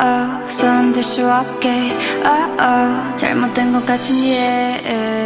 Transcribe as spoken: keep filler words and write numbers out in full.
oh, 손들 수 없게 oh, oh, 잘못된 것 같은 yeah